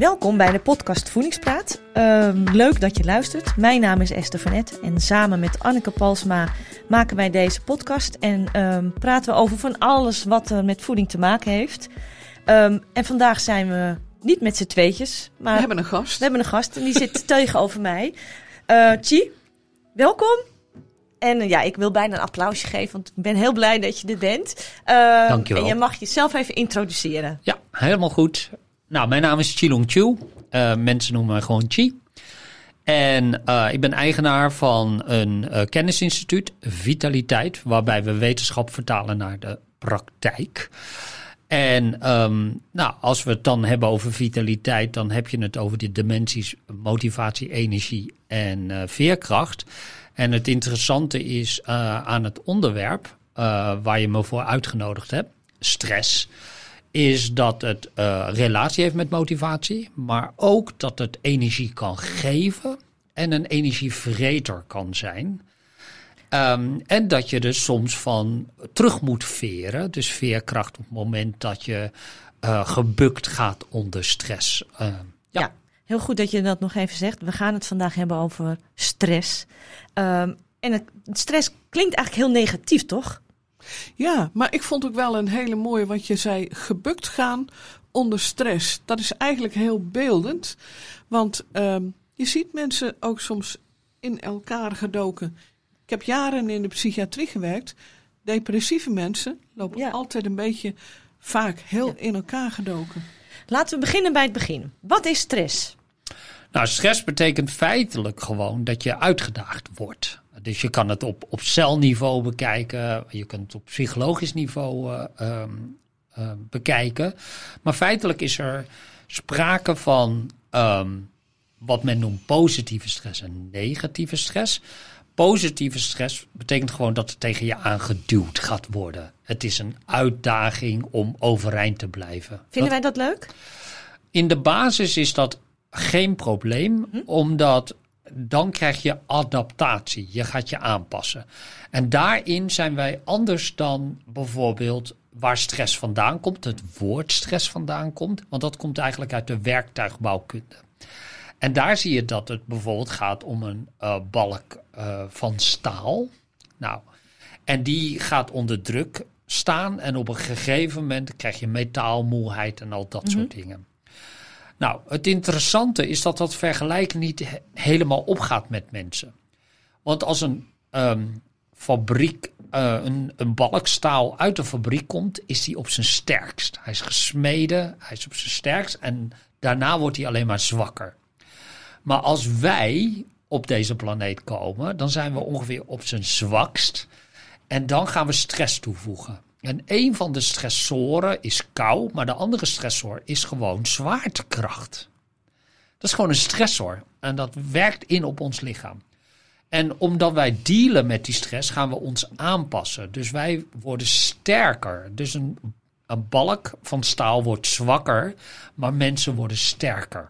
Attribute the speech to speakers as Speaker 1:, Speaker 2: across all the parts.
Speaker 1: Welkom bij de podcast Voedingspraat. Leuk dat je luistert. Mijn naam is Esther van Et en samen met Anneke Palsma maken wij deze podcast. En praten we over van alles wat met voeding te maken heeft. En vandaag zijn we niet met z'n tweetjes. Maar
Speaker 2: we hebben een gast.
Speaker 1: We hebben een gast en die zit tegenover mij. Chi, welkom. En ik wil bijna een applausje geven, want ik ben heel blij dat je er bent.
Speaker 3: Dankjewel.
Speaker 1: En je mag jezelf even introduceren.
Speaker 3: Ja, helemaal goed. Nou, mijn naam is Chi-Long Chiu. Mensen noemen me gewoon Chi. En ik ben eigenaar van een kennisinstituut, Vitaliteit, waarbij we wetenschap vertalen naar de praktijk. En als we het dan hebben over vitaliteit, dan heb je het over de dimensies motivatie, energie en veerkracht. En het interessante is aan het onderwerp waar je me voor uitgenodigd hebt, stress, is dat het relatie heeft met motivatie, maar ook dat het energie kan geven en een energievreter kan zijn. En dat je er soms van terug moet veren, dus veerkracht op het moment dat je gebukt gaat onder stress.
Speaker 1: Ja, heel goed dat je dat nog even zegt. We gaan het vandaag hebben over stress. En stress klinkt eigenlijk heel negatief, toch?
Speaker 2: Ja, maar ik vond ook wel een hele mooie, wat je zei, gebukt gaan onder stress. Dat is eigenlijk heel beeldend, want je ziet mensen ook soms in elkaar gedoken. Ik heb jaren in de psychiatrie gewerkt. Depressieve mensen lopen altijd een beetje vaak heel in elkaar gedoken.
Speaker 1: Laten we beginnen bij het begin. Wat is stress?
Speaker 3: Nou, stress betekent feitelijk gewoon dat je uitgedaagd wordt. Dus je kan het op celniveau bekijken, je kunt het op psychologisch niveau bekijken. Maar feitelijk is er sprake van wat men noemt positieve stress en negatieve stress. Positieve stress betekent gewoon dat er tegen je aangeduwd gaat worden. Het is een uitdaging om overeind te blijven.
Speaker 1: Vinden wij dat leuk?
Speaker 3: In de basis is dat geen probleem, omdat dan krijg je adaptatie. Je gaat je aanpassen. En daarin zijn wij anders dan bijvoorbeeld waar stress vandaan komt, het woord stress vandaan komt. Want dat komt eigenlijk uit de werktuigbouwkunde. En daar zie je dat het bijvoorbeeld gaat om een balk van staal. Nou, en die gaat onder druk staan en op een gegeven moment krijg je metaalmoeheid en al dat soort dingen. Nou, het interessante is dat dat vergelijk niet helemaal opgaat met mensen. Want als een fabriek, een balk staal uit de fabriek komt, is die op zijn sterkst. Hij is gesmeden, hij is op zijn sterkst en daarna wordt hij alleen maar zwakker. Maar als wij op deze planeet komen, dan zijn we ongeveer op zijn zwakst. En dan gaan we stress toevoegen. En een van de stressoren is kou, maar de andere stressor is gewoon zwaartekracht. Dat is gewoon een stressor en dat werkt in op ons lichaam. En omdat wij dealen met die stress, gaan we ons aanpassen. Dus wij worden sterker. Dus een balk van staal wordt zwakker, maar mensen worden sterker.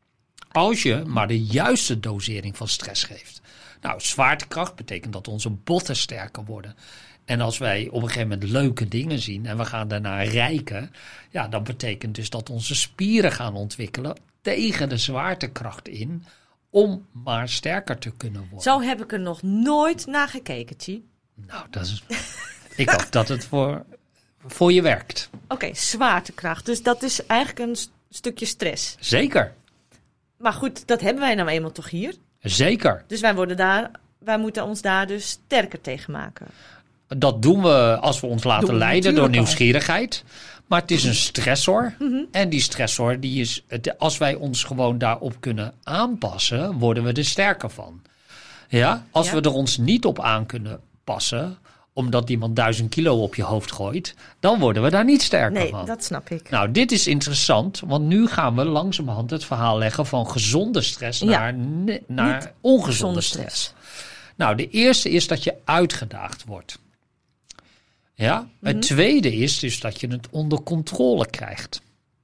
Speaker 3: Als je maar de juiste dosering van stress geeft. Nou, zwaartekracht betekent dat onze botten sterker worden. En als wij op een gegeven moment leuke dingen zien en we gaan daarna rijken, ja, dan betekent dus dat onze spieren gaan ontwikkelen tegen de zwaartekracht in om maar sterker te kunnen worden.
Speaker 1: Zo heb ik er nog nooit naar gekeken, Chi.
Speaker 3: Nou, ik hoop dat het voor je werkt.
Speaker 1: Oké, zwaartekracht. Dus dat is eigenlijk een stukje stress.
Speaker 3: Zeker.
Speaker 1: Maar goed, dat hebben wij nou eenmaal toch hier?
Speaker 3: Zeker.
Speaker 1: Dus wij moeten ons daar dus sterker tegen maken.
Speaker 3: Dat doen we als we ons laten leiden door nieuwsgierigheid. Maar het is een stressor. En die stressor, als wij ons gewoon daarop kunnen aanpassen, worden we er sterker van. Ja? Als we er ons niet op aan kunnen passen, omdat iemand 1000 kilo op je hoofd gooit, dan worden we daar niet sterker van.
Speaker 1: Nee, dat snap ik.
Speaker 3: Nou, dit is interessant, want nu gaan we langzamerhand het verhaal leggen van gezonde stress naar ongezonde stress. Nou, de eerste is dat je uitgedaagd wordt. Ja, het tweede is dus dat je het onder controle krijgt.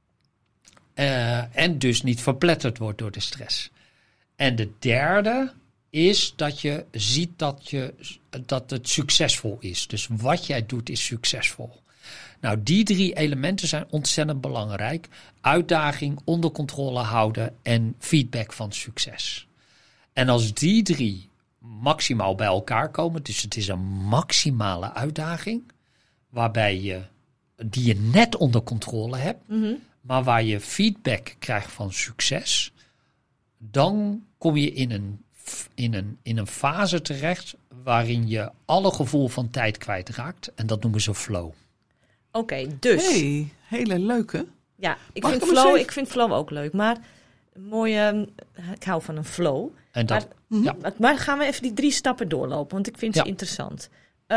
Speaker 3: En dus niet verpletterd wordt door de stress. En de derde is dat je ziet dat het succesvol is. Dus wat jij doet is succesvol. Nou, die 3 elementen zijn ontzettend belangrijk. Uitdaging, onder controle houden en feedback van succes. En als die 3 maximaal bij elkaar komen, dus het is een maximale uitdaging, die je net onder controle hebt, maar waar je feedback krijgt van succes, dan kom je in een fase terecht waarin je alle gevoel van tijd kwijtraakt. En dat noemen ze flow.
Speaker 1: Oké, dus.
Speaker 2: Hey, hele leuke.
Speaker 1: Ja, ik
Speaker 2: Mag
Speaker 1: vind
Speaker 2: ik hem eens even-
Speaker 1: flow ook leuk. Maar een mooie, ik hou van een flow.
Speaker 3: En dat,
Speaker 1: Maar gaan we even die 3 stappen doorlopen, want ik vind ze interessant.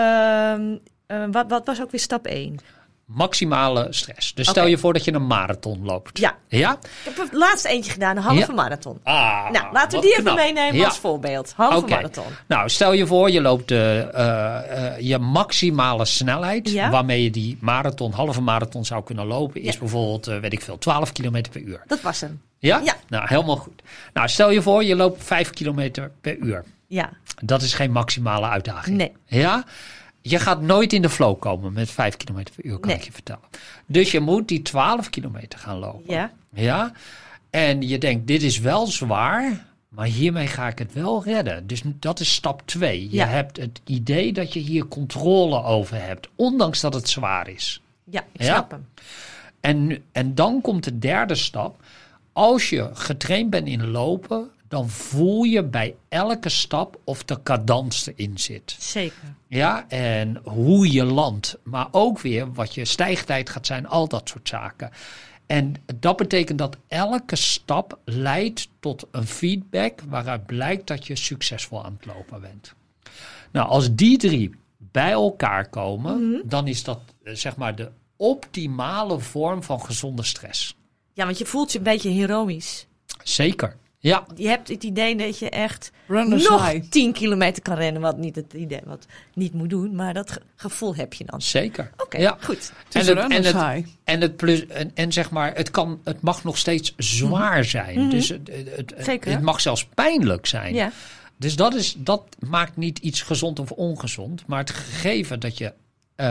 Speaker 1: Wat was ook weer stap 1?
Speaker 3: maximale stress. Dus stel je voor dat je een marathon loopt.
Speaker 1: Ja.
Speaker 3: Ja?
Speaker 1: Ik heb het laatste eentje gedaan, een halve marathon.
Speaker 3: Ah,
Speaker 1: Nou, laten we
Speaker 3: wat
Speaker 1: die even
Speaker 3: knap.
Speaker 1: meenemen als voorbeeld. Halve
Speaker 3: Oké.
Speaker 1: marathon.
Speaker 3: Nou, stel je voor, je loopt je maximale snelheid,
Speaker 1: Ja.
Speaker 3: waarmee je die halve marathon zou kunnen lopen, is bijvoorbeeld, 12 kilometer per uur.
Speaker 1: Dat was hem.
Speaker 3: Ja?
Speaker 1: Ja.
Speaker 3: Nou, helemaal goed. Nou, stel je voor, je loopt 5 kilometer per uur.
Speaker 1: Ja.
Speaker 3: Dat is geen maximale uitdaging.
Speaker 1: Nee.
Speaker 3: Ja? Je gaat nooit in de flow komen met 5 kilometer per uur, kan ik je vertellen. Dus je moet die 12 kilometer gaan lopen.
Speaker 1: Ja.
Speaker 3: Ja? En je denkt, dit is wel zwaar, maar hiermee ga ik het wel redden. Dus dat is stap 2. Je hebt het idee dat je hier controle over hebt, ondanks dat het zwaar is.
Speaker 1: Ja, ik snap hem.
Speaker 3: En dan komt de derde stap. Als je getraind bent in lopen, dan voel je bij elke stap of de cadans erin zit.
Speaker 1: Zeker.
Speaker 3: Ja, en hoe je landt, maar ook weer wat je stijgtijd gaat zijn, al dat soort zaken. En dat betekent dat elke stap leidt tot een feedback waaruit blijkt dat je succesvol aan het lopen bent. Nou, als die 3 bij elkaar komen, dan is dat zeg maar de optimale vorm van gezonde stress.
Speaker 1: Ja, want je voelt je een beetje heroïs.
Speaker 3: Zeker, ja.
Speaker 1: Je hebt het idee dat je echt
Speaker 2: Runners
Speaker 1: nog
Speaker 2: high.
Speaker 1: 10 kilometer kan rennen, wat niet het idee wat niet moet doen, maar dat gevoel heb je dan.
Speaker 3: Zeker.
Speaker 1: Oké,
Speaker 3: Ja.
Speaker 1: goed.
Speaker 2: Het is runners high.
Speaker 3: En zeg maar, het mag nog steeds zwaar zijn. Dus
Speaker 1: Zeker.
Speaker 3: het mag zelfs pijnlijk zijn.
Speaker 1: Ja.
Speaker 3: Dus dat maakt niet iets gezond of ongezond. Maar het gegeven dat je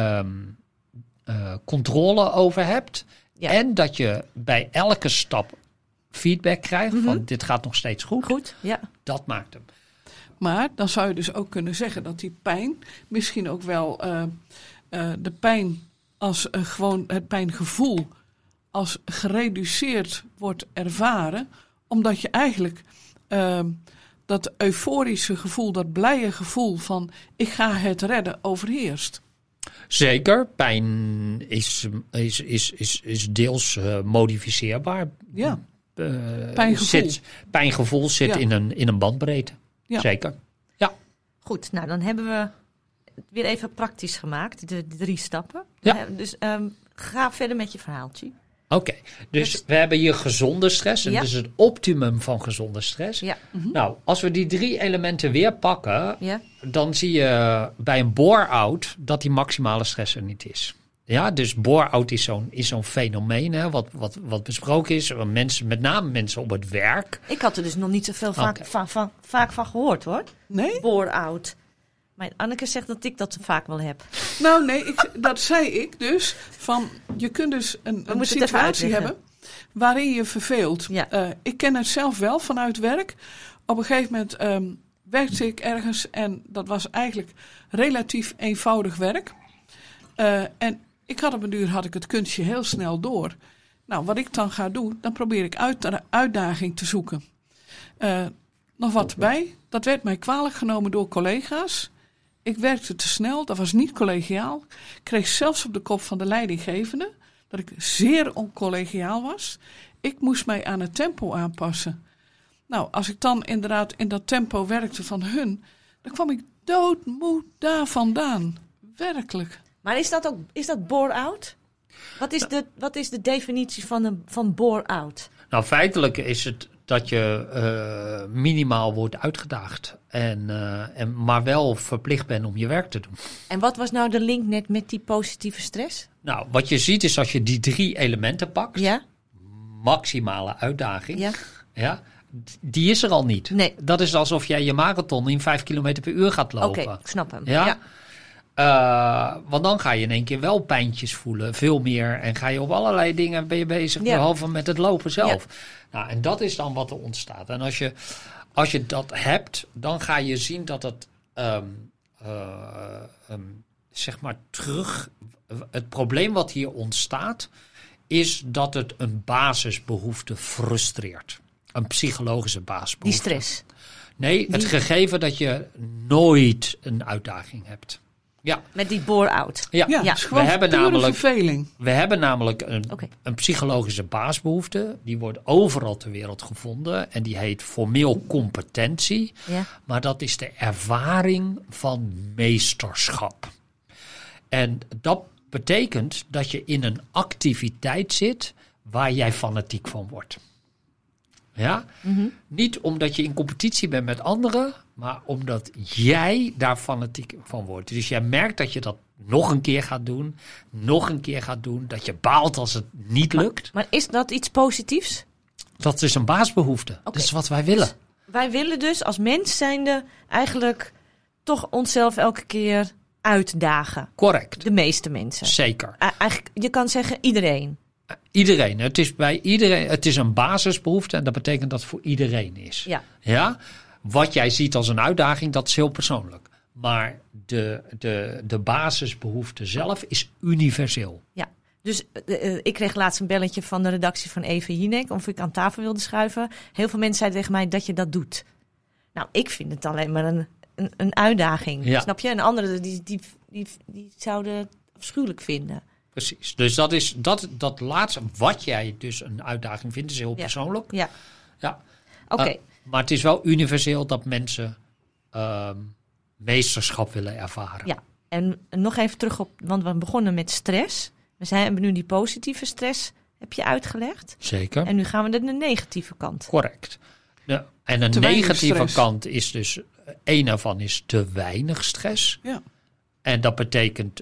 Speaker 3: controle over hebt.
Speaker 1: Ja.
Speaker 3: En dat je bij elke stap feedback krijgt van dit gaat nog steeds goed.
Speaker 1: Goed, ja.
Speaker 3: Dat maakt hem.
Speaker 2: Maar dan zou je dus ook kunnen zeggen dat die pijn misschien ook wel de pijn als gewoon het pijngevoel als gereduceerd wordt ervaren. Omdat je eigenlijk dat euforische gevoel, dat blije gevoel van ik ga het redden overheerst.
Speaker 3: Zeker, pijn is deels modificeerbaar.
Speaker 2: Ja, pijngevoel.
Speaker 3: Pijngevoel zit
Speaker 2: Ja.
Speaker 3: in een bandbreedte.
Speaker 2: Ja.
Speaker 3: Zeker. Ja.
Speaker 1: Goed, nou dan hebben we het weer even praktisch gemaakt, de 3 stappen.
Speaker 3: Ja.
Speaker 1: Dus ga verder met je verhaaltje.
Speaker 3: Oké, dus we hebben hier gezonde stress. En
Speaker 1: Ja.
Speaker 3: dit is het optimum van gezonde stress.
Speaker 1: Ja.
Speaker 3: Nou, als we die 3 elementen weer pakken,
Speaker 1: Ja.
Speaker 3: dan zie je bij een bore-out dat die maximale stress er niet is. Ja, dus bore-out is zo'n fenomeen, hè, wat besproken is. Mensen, met name mensen op het werk.
Speaker 1: Ik had er dus nog niet zoveel
Speaker 3: Oké.
Speaker 1: vaak van gehoord hoor.
Speaker 2: Nee?
Speaker 1: Bore-out. Maar Anneke zegt dat ik dat vaak wel heb.
Speaker 2: Nou nee, dat zei ik dus. Van, je kunt dus een
Speaker 1: moeten het even
Speaker 2: situatie
Speaker 1: uitleggen.
Speaker 2: hebben waarin je verveelt.
Speaker 1: Ja.
Speaker 2: Ik ken het zelf wel vanuit werk. Op een gegeven moment werkte ik ergens en dat was eigenlijk relatief eenvoudig werk. En ik had op een duur het kunstje heel snel door. Nou, wat ik dan ga doen, dan probeer ik uitdaging te zoeken. Nog wat bij. Dat werd mij kwalijk genomen door collega's. Ik werkte te snel, dat was niet collegiaal. Ik kreeg zelfs op de kop van de leidinggevende dat ik zeer oncollegiaal was. Ik moest mij aan het tempo aanpassen. Nou, als ik dan inderdaad in dat tempo werkte van hun, dan kwam ik doodmoe daar vandaan. Werkelijk.
Speaker 1: Maar is dat bore-out? Wat is de definitie van bore-out?
Speaker 3: Nou, feitelijk is het dat je minimaal wordt uitgedaagd. Maar wel verplicht bent om je werk te doen.
Speaker 1: En wat was nou de link net met die positieve stress?
Speaker 3: Nou, wat je ziet is als je die 3 elementen pakt.
Speaker 1: Ja?
Speaker 3: Maximale uitdaging.
Speaker 1: Ja.
Speaker 3: Ja, die is er al niet.
Speaker 1: Nee.
Speaker 3: Dat is alsof jij je marathon in 5 kilometer per uur gaat
Speaker 1: Oké,
Speaker 3: lopen.
Speaker 1: ik snap hem.
Speaker 3: Ja? Want dan ga je in één keer wel pijntjes voelen, veel meer. En ga je op allerlei dingen ben je bezig, behalve met het lopen zelf. Ja. Nou, en dat is dan wat er ontstaat. En als je dat hebt, dan ga je zien dat het zeg maar terug. Het probleem wat hier ontstaat, is dat het een basisbehoefte frustreert. Een psychologische basisbehoefte.
Speaker 1: Die stress.
Speaker 3: Nee, het gegeven dat je nooit een uitdaging hebt. Ja.
Speaker 1: Met die bore-out.
Speaker 2: Ja. We hebben namelijk verveling.
Speaker 3: We hebben namelijk een psychologische basisbehoefte. Die wordt overal ter wereld gevonden. En die heet formeel competentie. Ja. Maar dat is de ervaring van meesterschap. En dat betekent dat je in een activiteit zit waar jij fanatiek van wordt. Ja? Mm-hmm. Niet omdat je in competitie bent met anderen, maar omdat jij daar fanatiek van wordt. Dus jij merkt dat je dat nog een keer gaat doen, dat je baalt als het niet lukt.
Speaker 1: Maar is dat iets positiefs?
Speaker 3: Dat is een basisbehoefte. Okay. Dat is wat wij willen.
Speaker 1: Dus wij willen dus als mens zijnde eigenlijk toch onszelf elke keer uitdagen.
Speaker 3: Correct.
Speaker 1: De meeste mensen.
Speaker 3: Zeker.
Speaker 1: Eigenlijk, je kan zeggen iedereen.
Speaker 3: Iedereen. Het is bij iedereen. Het is een basisbehoefte en dat betekent dat het voor iedereen is. Ja? Wat jij ziet als een uitdaging, dat is heel persoonlijk. Maar de basisbehoefte zelf is universeel.
Speaker 1: Ja. Dus ik kreeg laatst een belletje van de redactie van Eva Jinek of ik aan tafel wilde schuiven. Heel veel mensen zeiden tegen mij dat je dat doet. Nou, ik vind het alleen maar een uitdaging. Ja. Snap je? En anderen die zouden het afschuwelijk vinden.
Speaker 3: Precies. Dus dat is dat laatste, wat jij dus een uitdaging vindt, is heel persoonlijk.
Speaker 1: Ja.
Speaker 3: Oké. Maar het is wel universeel dat mensen meesterschap willen ervaren.
Speaker 1: Ja. En nog even terug op, want we begonnen met stress. We hebben nu die positieve stress, heb je uitgelegd.
Speaker 3: Zeker.
Speaker 1: En nu gaan we naar de negatieve kant.
Speaker 3: Correct. En een negatieve kant is dus, één ervan is te weinig stress. Ja. En dat betekent,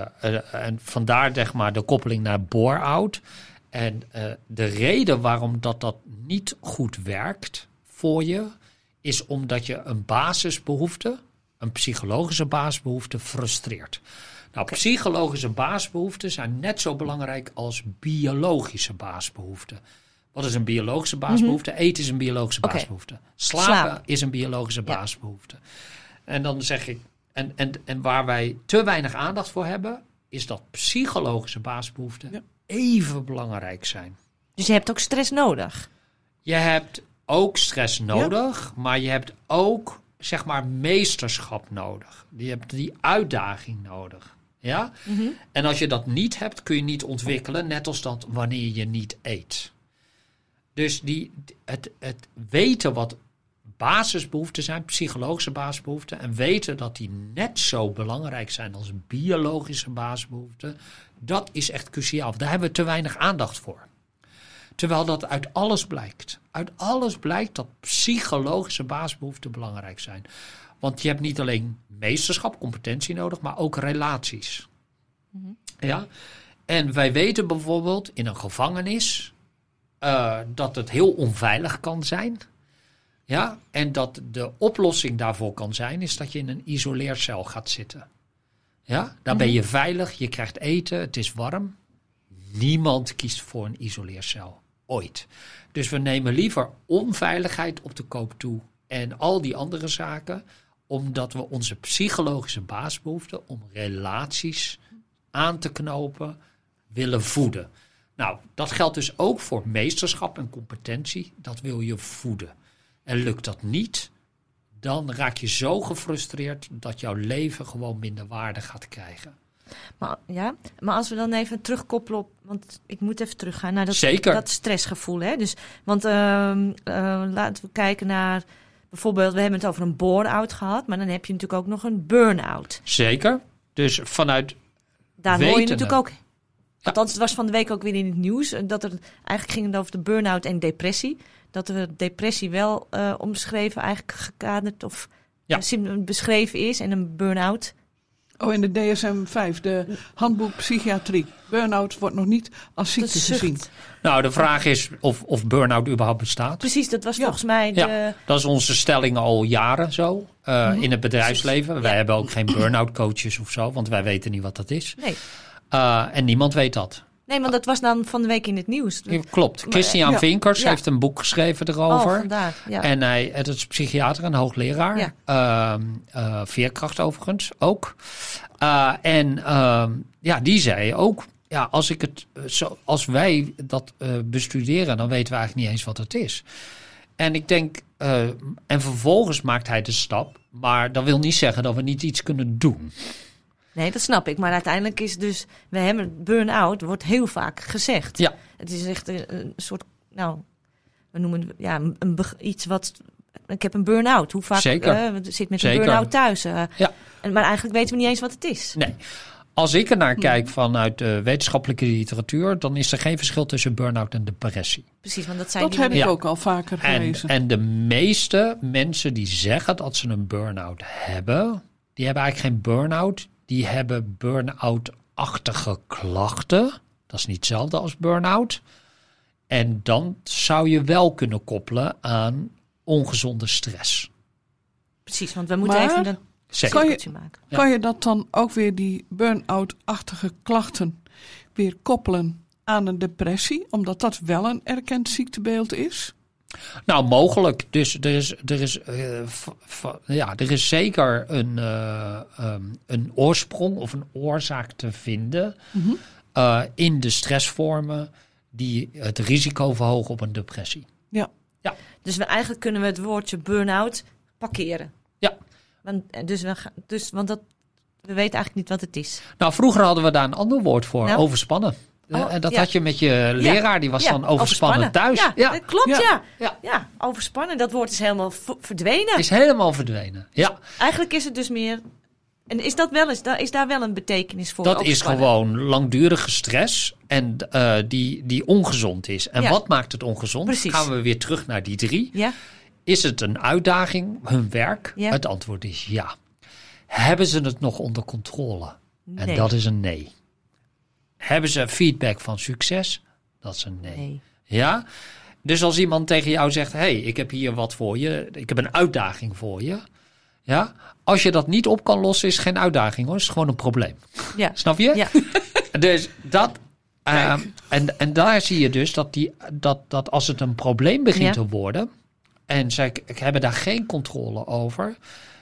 Speaker 3: en vandaar zeg maar de koppeling naar bore-out. En de reden waarom dat niet goed werkt voor je, is omdat je een basisbehoefte, een psychologische basisbehoefte, frustreert. Nou, psychologische basisbehoeften zijn net zo belangrijk als biologische basisbehoeften. Wat is een biologische basisbehoefte? Mm-hmm. Eten is een biologische basisbehoefte. Slapen is een biologische basisbehoefte. En dan zeg ik, en waar wij te weinig aandacht voor hebben, is dat psychologische basisbehoeften even belangrijk zijn.
Speaker 1: Dus je hebt ook stress nodig?
Speaker 3: Je hebt ook stress nodig, maar je hebt ook, zeg maar, meesterschap nodig. Je hebt die uitdaging nodig. Ja? Mm-hmm. En als je dat niet hebt, kun je niet ontwikkelen, net als dat wanneer je niet eet. Dus het weten wat basisbehoeften zijn, psychologische basisbehoeften, en weten dat die net zo belangrijk zijn als biologische basisbehoeften, dat is echt cruciaal. Daar hebben we te weinig aandacht voor. Terwijl dat uit alles blijkt. Uit alles blijkt dat psychologische basisbehoeften belangrijk zijn. Want je hebt niet alleen meesterschap, competentie nodig, maar ook relaties. Mm-hmm. Ja? En wij weten bijvoorbeeld in een gevangenis dat het heel onveilig kan zijn. Ja? En dat de oplossing daarvoor kan zijn, is dat je in een isoleercel gaat zitten. Ja? Daar ben je veilig, je krijgt eten, het is warm. Niemand kiest voor een isoleercel. Ooit. Dus we nemen liever onveiligheid op de koop toe en al die andere zaken, omdat we onze psychologische basisbehoeften om relaties aan te knopen willen voeden. Nou, dat geldt dus ook voor meesterschap en competentie. Dat wil je voeden. En lukt dat niet, dan raak je zo gefrustreerd dat jouw leven gewoon minder waarde gaat krijgen.
Speaker 1: Maar als we dan even terugkoppelen op, want ik moet even teruggaan naar dat stressgevoel. Hè? Dus, want laten we kijken naar, bijvoorbeeld, we hebben het over een bore-out gehad, maar dan heb je natuurlijk ook nog een burn-out.
Speaker 3: Zeker. Dus vanuit
Speaker 1: daar hoor je natuurlijk ook. Althans, het was van de week ook weer in het nieuws dat er eigenlijk ging over de burn-out en depressie. Dat de depressie wel omschreven, eigenlijk gekaderd of beschreven is en een burn-out
Speaker 2: Oh, in de DSM-5, de handboek psychiatrie. Burn-out wordt nog niet als ziekte gezien.
Speaker 3: Nou, de vraag is of burn-out überhaupt bestaat.
Speaker 1: Precies, dat was volgens mij
Speaker 3: Ja, dat is onze stelling al jaren zo. In het bedrijfsleven. Wij hebben ook geen burn-out coaches of zo. Want wij weten niet wat dat is.
Speaker 1: Nee.
Speaker 3: En niemand weet dat.
Speaker 1: Nee, want dat was dan van de week in het nieuws.
Speaker 3: Ja, klopt. Christian Vinkers heeft een boek geschreven erover.
Speaker 1: Oh, vandaar. Ja.
Speaker 3: En het is psychiater en hoogleraar. Veerkracht overigens ook. Die zei ook... Ja, als wij dat bestuderen, dan weten we eigenlijk niet eens wat het is. En ik denk... en vervolgens maakt hij de stap. Maar dat wil niet zeggen dat we niet iets kunnen doen.
Speaker 1: Nee, dat snap ik. Maar uiteindelijk is dus... We hebben burn-out, wordt heel vaak gezegd. Ja. Het is echt een soort... Nou, we noemen het iets wat... Ik heb een burn-out. Hoe vaak zit met een burn-out thuis? Maar eigenlijk weten we niet eens wat het is.
Speaker 3: Nee. Als ik er naar kijk vanuit de wetenschappelijke literatuur... dan is er geen verschil tussen burn-out en depressie.
Speaker 1: Precies, want dat
Speaker 2: heb ik ook al vaker gelezen.
Speaker 3: En de meeste mensen die zeggen dat ze een burn-out hebben... die hebben eigenlijk geen burn-out... Die hebben burn-out-achtige klachten. Dat is niet hetzelfde als burn-out. En dan zou je wel kunnen koppelen aan ongezonde stress.
Speaker 1: Precies, want we moeten even een cirkeltje maken.
Speaker 2: Kan je dat dan ook weer, die burn-out-achtige klachten, weer koppelen aan een depressie? Omdat dat wel een erkend ziektebeeld is?
Speaker 3: Nou, mogelijk. Dus er is zeker een oorsprong of een oorzaak te vinden in de stressvormen die het risico verhogen op een depressie.
Speaker 2: Ja.
Speaker 1: Dus eigenlijk kunnen we het woordje burn-out parkeren.
Speaker 3: Ja.
Speaker 1: Want we weten eigenlijk niet wat het is.
Speaker 3: Nou, vroeger hadden we daar een ander woord voor, overspannen. En dat had je met je leraar, die was dan overspannen thuis.
Speaker 1: Ja, dat klopt, ja, overspannen, dat woord is helemaal verdwenen.
Speaker 3: Is helemaal verdwenen, ja.
Speaker 1: Eigenlijk is het dus meer... En is daar wel een betekenis voor?
Speaker 3: Dat is gewoon langdurige stress en die ongezond is. En wat maakt het ongezond?
Speaker 1: Precies.
Speaker 3: Gaan we weer terug naar die 3.
Speaker 1: Ja.
Speaker 3: Is het een uitdaging, hun werk?
Speaker 1: Ja.
Speaker 3: Het antwoord is ja. Hebben ze het nog onder controle?
Speaker 1: Nee.
Speaker 3: En dat is een nee. Hebben ze feedback van succes? Dat is een nee. Ja? Dus als iemand tegen jou zegt... hey, ik heb hier wat voor je. Ik heb een uitdaging voor je. Ja? Als je dat niet op kan lossen, is het geen uitdaging hoor. Het is gewoon een probleem. Ja. Snap je?
Speaker 1: Ja.
Speaker 3: Dus dat... en daar zie je dus dat als het een probleem begint te worden... en zij hebben daar geen controle over...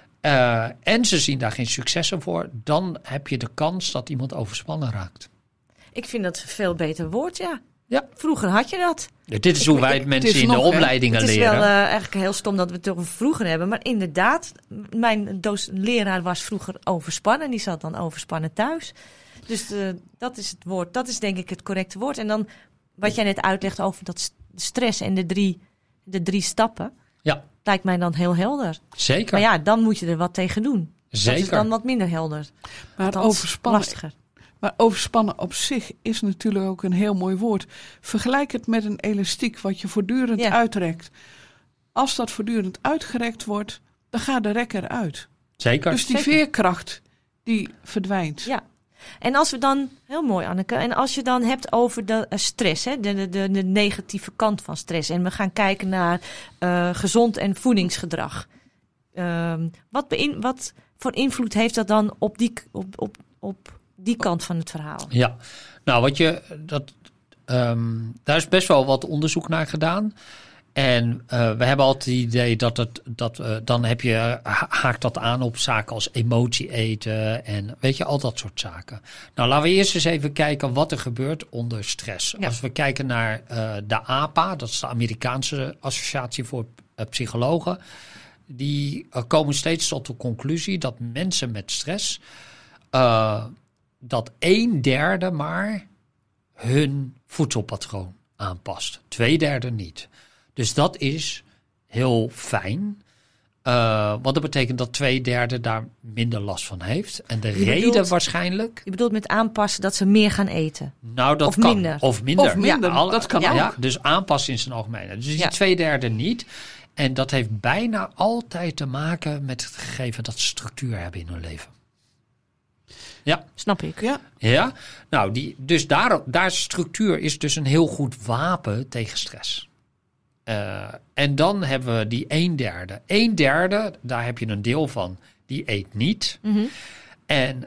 Speaker 3: en ze zien daar geen successen voor... dan heb je de kans dat iemand overspannen raakt.
Speaker 1: Ik vind dat een veel beter woord, ja.
Speaker 3: Vroeger
Speaker 1: had je dat.
Speaker 3: Dit is hoe wij het mensen in de opleidingen leren.
Speaker 1: Het is wel eigenlijk heel stom dat we het over vroeger hebben. Maar inderdaad, mijn leraar was vroeger overspannen. Die zat dan overspannen thuis. Dus dat is het woord. Dat is denk ik het correcte woord. En dan wat jij net uitlegt over dat stress en de drie stappen. Ja. Lijkt mij dan heel helder.
Speaker 3: Zeker.
Speaker 1: Maar ja, dan moet je er wat tegen doen.
Speaker 3: Zeker.
Speaker 1: Dat is dan wat minder helder.
Speaker 2: Maar
Speaker 1: lastiger.
Speaker 2: Maar overspannen op zich is natuurlijk ook een heel mooi woord. Vergelijk het met een elastiek wat je voortdurend uitrekt. Als dat voortdurend uitgerekt wordt, dan gaat de rek eruit.
Speaker 3: Zeker.
Speaker 2: Dus die veerkracht, die verdwijnt.
Speaker 1: Ja. En als we dan, heel mooi Anneke, en als je dan hebt over de stress, hè, de negatieve kant van stress. En we gaan kijken naar gezond en voedingsgedrag. Wat voor invloed heeft dat dan op die kant van het verhaal?
Speaker 3: Ja, nou daar is best wel wat onderzoek naar gedaan. En we hebben altijd het idee dan haakt dat aan op zaken als emotie eten en weet je, al dat soort zaken. Nou, laten we eerst eens even kijken wat er gebeurt onder stress. Ja. Als we kijken naar de APA, dat is de Amerikaanse Associatie voor Psychologen, die komen steeds tot de conclusie dat mensen met stress dat 1/3 maar hun voedselpatroon aanpast. 2/3 niet. Dus dat is heel fijn. Want dat betekent dat 2/3 daar minder last van heeft. En de reden waarschijnlijk...
Speaker 1: Je bedoelt met aanpassen dat ze meer gaan eten?
Speaker 3: Nou, dat
Speaker 1: of
Speaker 3: kan.
Speaker 1: Minder.
Speaker 3: Of minder.
Speaker 2: Of minder, dat kan ook.
Speaker 3: Ja, dus aanpassen in zijn algemeen. Dus die 2/3 niet. En dat heeft bijna altijd te maken met het gegeven dat ze structuur hebben in hun leven. Ja.
Speaker 1: Snap ik.
Speaker 2: Ja.
Speaker 3: Ja, nou, dus daar structuur is dus een heel goed wapen tegen stress. En dan hebben we die 1/3. 1/3, daar heb je een deel van, die eet niet.
Speaker 1: Mhm.
Speaker 3: En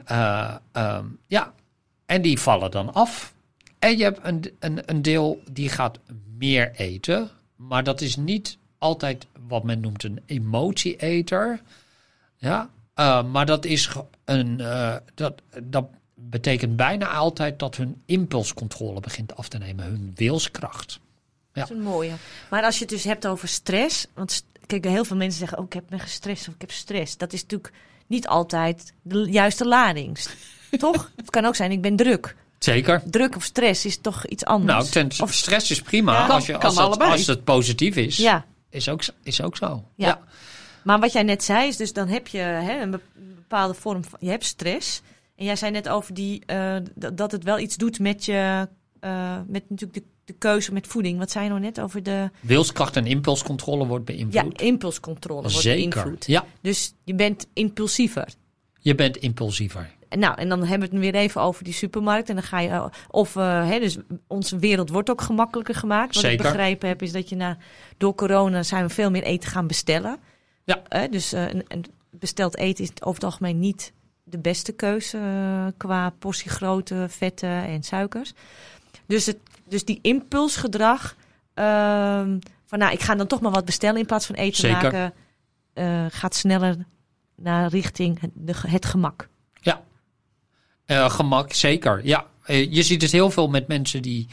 Speaker 3: en die vallen dan af. En je hebt een deel die gaat meer eten. Maar dat is niet altijd wat men noemt een emotieeter. Ja, maar dat is dat betekent bijna altijd dat hun impulscontrole begint af te nemen. Hun wilskracht. Ja.
Speaker 1: Dat is een mooie. Maar als je het dus hebt over stress. Want kijk, heel veel mensen zeggen, ik heb me gestrest of ik heb stress. Dat is natuurlijk niet altijd de juiste lading. Toch? Het kan ook zijn, ik ben druk.
Speaker 3: Zeker.
Speaker 1: Druk of stress is toch iets anders.
Speaker 3: Nou, stress is prima.
Speaker 2: Ja,
Speaker 3: Als het positief is,
Speaker 1: Ja.
Speaker 3: is ook zo.
Speaker 1: Ja.
Speaker 3: Ja.
Speaker 1: Maar wat jij net zei, is dus dan heb je een bepaalde vorm van... Je hebt stress. En jij zei net over dat het wel iets doet met je... met natuurlijk de keuze met voeding. Wat zei je nou net over de...
Speaker 3: Wilskracht en impulscontrole wordt beïnvloed.
Speaker 1: Ja, impulscontrole wordt
Speaker 3: Zeker.
Speaker 1: beïnvloed.
Speaker 3: Ja,
Speaker 1: Dus je bent impulsiever.
Speaker 3: je bent impulsiever.
Speaker 1: Nou, en dan hebben we het weer even over die supermarkt. En dan ga je... dus onze wereld wordt ook gemakkelijker gemaakt. Wat
Speaker 3: Zeker.
Speaker 1: ik begrepen heb, is dat je door corona zijn we veel meer eten gaan bestellen.
Speaker 3: Ja.
Speaker 1: Dus besteld eten is over het algemeen niet de beste keuze qua portiegrootte, vetten en suikers. Dus die impulsgedrag van ik ga dan toch maar wat bestellen in plaats van eten
Speaker 3: Zeker.
Speaker 1: maken, gaat sneller naar richting het gemak.
Speaker 3: Ja, gemak, zeker. Ja, je ziet het heel veel met mensen die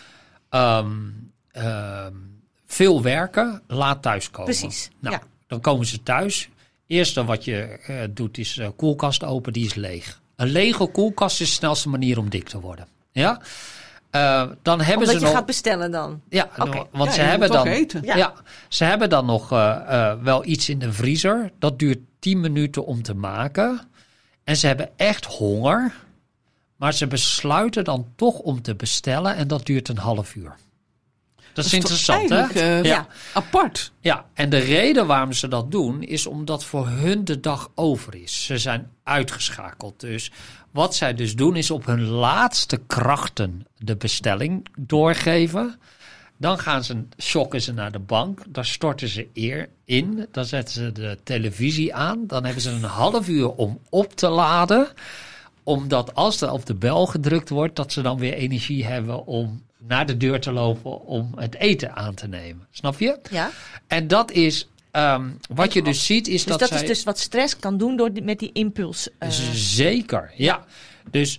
Speaker 3: veel werken, laat thuiskomen.
Speaker 1: Precies,
Speaker 3: Nou,
Speaker 1: ja.
Speaker 3: dan komen ze thuis. Eerste wat je doet is koelkast open, die is leeg. Een lege koelkast is de snelste manier om dik te worden. Ja? Dan hebben
Speaker 1: Omdat
Speaker 3: ze
Speaker 1: je
Speaker 3: nog...
Speaker 1: gaat bestellen dan.
Speaker 3: Ja,
Speaker 1: Oké.
Speaker 3: want ze
Speaker 2: je
Speaker 3: hebben
Speaker 2: moet toch
Speaker 3: dan...
Speaker 2: eten.
Speaker 1: Ja.
Speaker 3: Ja, ze hebben dan nog wel iets in de vriezer. Dat duurt 10 minuten om te maken. En ze hebben echt honger. Maar ze besluiten dan toch om te bestellen. En dat duurt een half uur. Dat is interessant, hè?
Speaker 1: Ja.
Speaker 2: Apart.
Speaker 3: Ja, en de reden waarom ze dat doen is omdat voor hun de dag over is. Ze zijn uitgeschakeld. Dus wat zij dus doen is op hun laatste krachten de bestelling doorgeven. Dan shocken ze naar de bank. Daar storten ze in. Dan zetten ze de televisie aan. Dan hebben ze een half uur om op te laden. Omdat als er op de bel gedrukt wordt, dat ze dan weer energie hebben om naar de deur te lopen om het eten aan te nemen. Snap je?
Speaker 1: Ja.
Speaker 3: En dat is, wat je dus ziet, is
Speaker 1: Dus
Speaker 3: dat
Speaker 1: dat is dus wat stress kan doen met die impuls.
Speaker 3: Zeker, ja. Dus,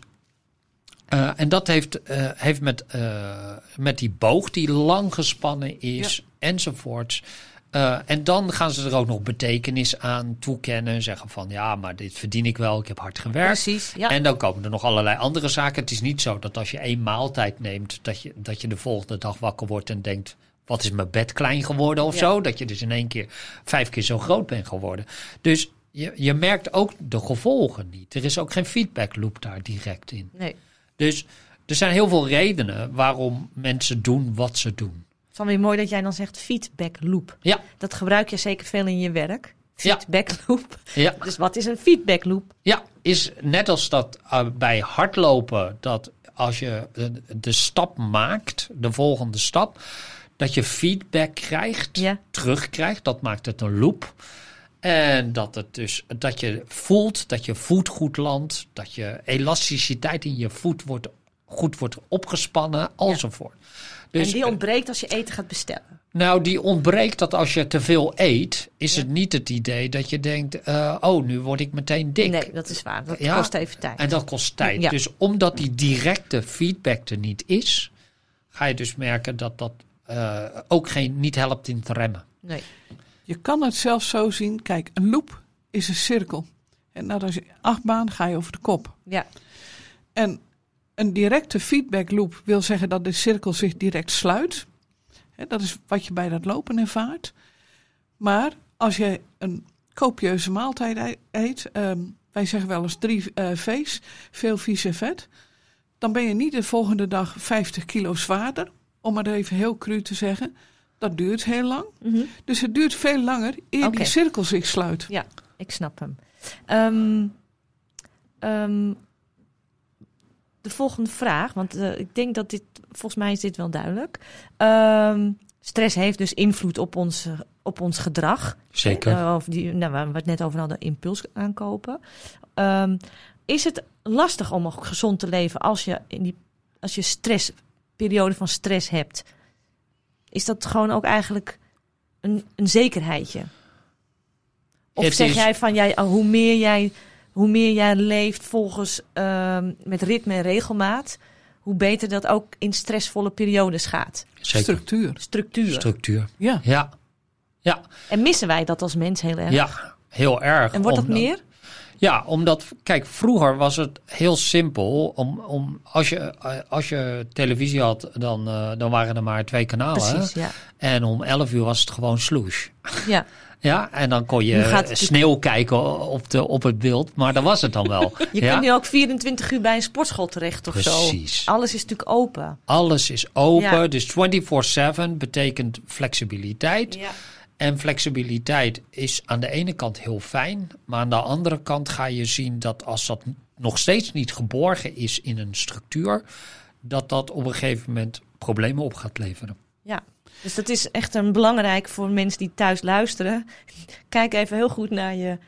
Speaker 3: en dat heeft met die boog die lang gespannen is, enzovoorts. En dan gaan ze er ook nog betekenis aan toekennen. Zeggen van, ja, maar dit verdien ik wel. Ik heb hard gewerkt.
Speaker 1: Precies, ja.
Speaker 3: En dan komen er nog allerlei andere zaken. Het is niet zo dat als je 1 maaltijd neemt, dat je de volgende dag wakker wordt en denkt, wat is mijn bed klein geworden of zo? Dat je dus in 1 keer 5 keer zo groot bent geworden. Dus je merkt ook de gevolgen niet. Er is ook geen feedback loop daar direct in.
Speaker 1: Nee.
Speaker 3: Dus er zijn heel veel redenen waarom mensen doen wat ze doen.
Speaker 1: Het is dan weer mooi dat jij dan zegt feedback loop.
Speaker 3: Ja.
Speaker 1: Dat gebruik je zeker veel in je werk. Feedback loop.
Speaker 3: Ja.
Speaker 1: Dus wat is een feedback loop?
Speaker 3: Ja, is net als dat bij hardlopen, dat als je de stap maakt, de volgende stap, dat je feedback krijgt, terugkrijgt. Dat maakt het een loop. En dat je voelt dat je voet goed landt, dat je elasticiteit in je voet goed wordt opgespannen, enzovoort. Dus,
Speaker 1: en die ontbreekt als je eten gaat bestellen.
Speaker 3: Nou, die ontbreekt dat als je te veel eet, is het niet het idee dat je denkt, nu word ik meteen dik.
Speaker 1: Nee, dat is waar. Dat kost even tijd.
Speaker 3: En dat kost tijd.
Speaker 1: Ja.
Speaker 3: Dus omdat die directe feedback er niet is, ga je dus merken dat dat ook niet helpt in te remmen.
Speaker 1: Nee.
Speaker 2: Je kan het zelfs zo zien. Kijk, een loop is een cirkel. En nou, als je 8 baan ga je over de kop.
Speaker 1: Ja.
Speaker 2: En een directe feedback loop wil zeggen dat de cirkel zich direct sluit. Dat is wat je bij dat lopen ervaart. Maar als je een copieuze maaltijd eet, wij zeggen wel eens 3 V's, veel vies en vet, dan ben je niet de volgende dag 50 kilo zwaarder, om maar even heel cru te zeggen. Dat duurt heel lang.
Speaker 1: Mm-hmm.
Speaker 2: Dus het duurt veel langer eer die cirkel zich sluit.
Speaker 1: Ja, ik snap hem. de volgende vraag. Want ik denk dat volgens mij is dit wel duidelijk. Stress heeft dus invloed op ons gedrag.
Speaker 3: Zeker.
Speaker 1: Waar we het net over hadden, impuls aankopen. Is het lastig om gezond te leven als je periode van stress hebt? Is dat gewoon ook eigenlijk een zekerheidje? Of zeg jij van hoe meer jij leeft volgens met ritme en regelmaat, hoe beter dat ook in stressvolle periodes gaat?
Speaker 3: Zeker.
Speaker 2: Structuur.
Speaker 3: Ja.
Speaker 1: En missen wij dat als mens heel erg?
Speaker 3: Ja, heel erg.
Speaker 1: En wordt dat meer?
Speaker 3: Ja, omdat, kijk, vroeger was het heel simpel. Als je televisie had, dan waren er maar 2 kanalen.
Speaker 1: Precies, ja.
Speaker 3: En om 11 uur was het gewoon sloosh.
Speaker 1: Ja.
Speaker 3: Ja, en dan kon je sneeuw kijken op het beeld, maar dat was het dan wel.
Speaker 1: Je kunt nu ook 24 uur bij een sportschool terecht of zo.
Speaker 3: Precies.
Speaker 1: Alles is natuurlijk open.
Speaker 3: Alles is open, dus 24/7 betekent flexibiliteit.
Speaker 1: Ja.
Speaker 3: En flexibiliteit is aan de ene kant heel fijn, maar aan de andere kant ga je zien dat als dat nog steeds niet geborgen is in een structuur, dat op een gegeven moment problemen op gaat leveren.
Speaker 1: Ja. Dus dat is echt een belangrijk voor mensen die thuis luisteren. Kijk even heel goed naar je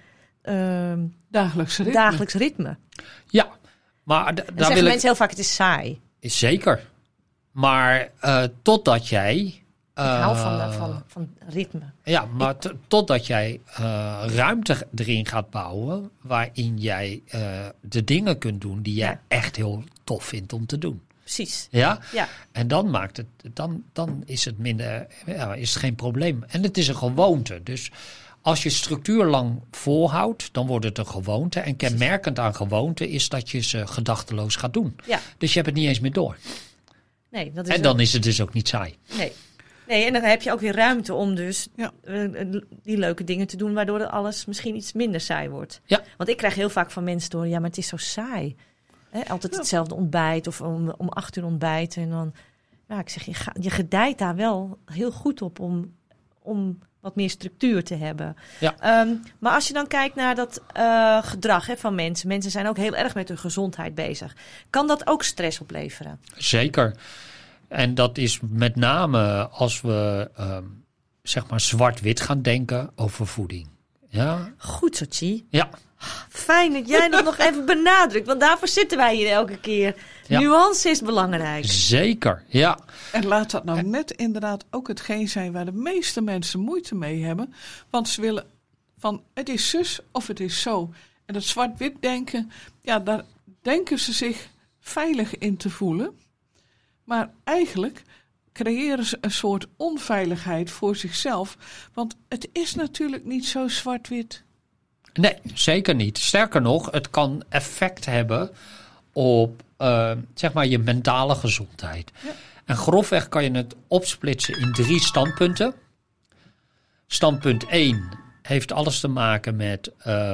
Speaker 1: dagelijks ritme.
Speaker 3: Ja, maar
Speaker 1: dan zeggen mensen heel vaak, het is saai.
Speaker 3: Is zeker. Maar totdat jij...
Speaker 1: Ik hou van ritme.
Speaker 3: Ja, maar totdat jij ruimte erin gaat bouwen, waarin jij de dingen kunt doen die jij echt heel tof vindt om te doen.
Speaker 1: Precies.
Speaker 3: Ja?
Speaker 1: Ja.
Speaker 3: En dan maakt het, dan is het minder, is het geen probleem. En het is een gewoonte. Dus als je structuur lang volhoudt, dan wordt het een gewoonte. En kenmerkend aan gewoonte is dat je ze gedachteloos gaat doen. Ja. Dus je hebt het niet eens meer door.
Speaker 1: Nee, dat is
Speaker 3: en dan is het dus ook niet saai.
Speaker 1: Nee, en dan heb je ook weer ruimte om dus die leuke dingen te doen, waardoor alles misschien iets minder saai wordt. Ja. Want ik krijg heel vaak van mensen door, maar het is zo saai. Altijd hetzelfde ontbijt of om 8 uur ontbijten. En dan, ik zeg, je gedijt daar wel heel goed op om wat meer structuur te hebben. Ja. Maar als je dan kijkt naar dat gedrag van mensen. Mensen zijn ook heel erg met hun gezondheid bezig. Kan dat ook stress opleveren?
Speaker 3: Zeker. En dat is met name als we zwart-wit gaan denken over voeding. Ja?
Speaker 1: Goed zo, Tjie.
Speaker 3: Ja.
Speaker 1: Fijn dat jij dat nog even benadrukt. Want daarvoor zitten wij hier elke keer. Ja. Nuance is belangrijk.
Speaker 3: Zeker, ja.
Speaker 2: En laat dat nou net inderdaad ook hetgeen zijn waar de meeste mensen moeite mee hebben. Want ze willen van het is zus of het is zo. En dat zwart-wit denken, daar denken ze zich veilig in te voelen. Maar eigenlijk creëren ze een soort onveiligheid voor zichzelf. Want het is natuurlijk niet zo zwart-wit.
Speaker 3: Nee, zeker niet. Sterker nog, het kan effect hebben op je mentale gezondheid. Ja. En grofweg kan je het opsplitsen in 3 standpunten. Standpunt 1 heeft alles te maken met